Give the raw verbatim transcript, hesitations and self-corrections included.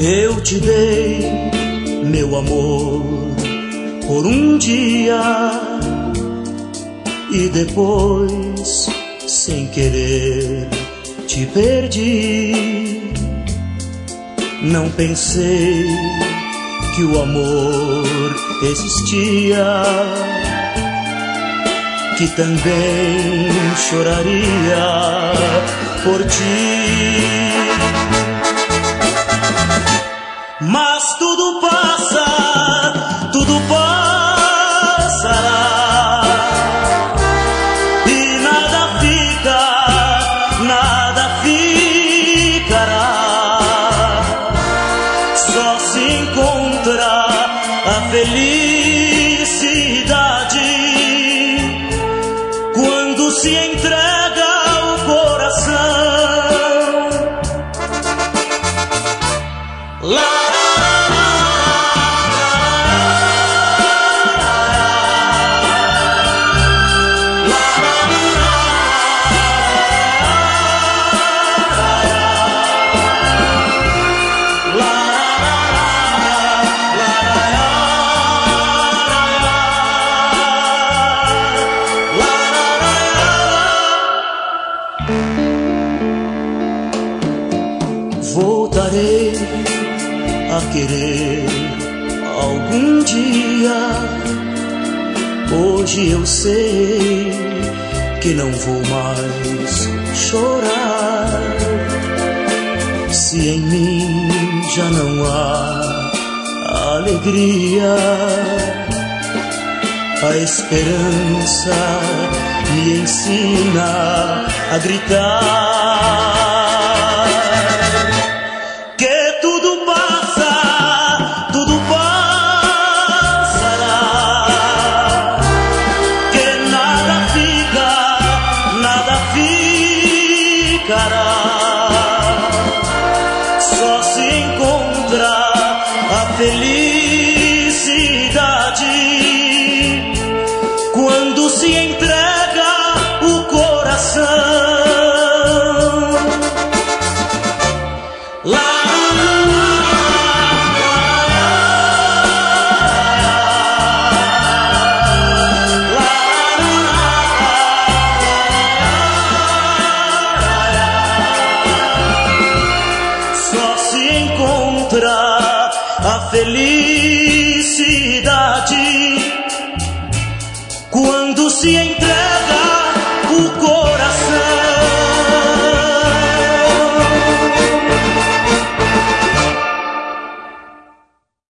Eu te dei meu amor por um dia e depois, sem querer, te perdi. Não pensei que o amor existia, que também choraria por ti. Mas tudo passa, tudo passará, e nada fica, nada ficará. Só se encontra a felicidade quando se entrega o coração. Lá voltarei a querer algum dia. Hoje eu sei que não vou mais chorar. Se em mim já não há alegria, a esperança me ensina a gritar. Só se encontra a felicidade quando se entrega o coração. Lá encontra a felicidade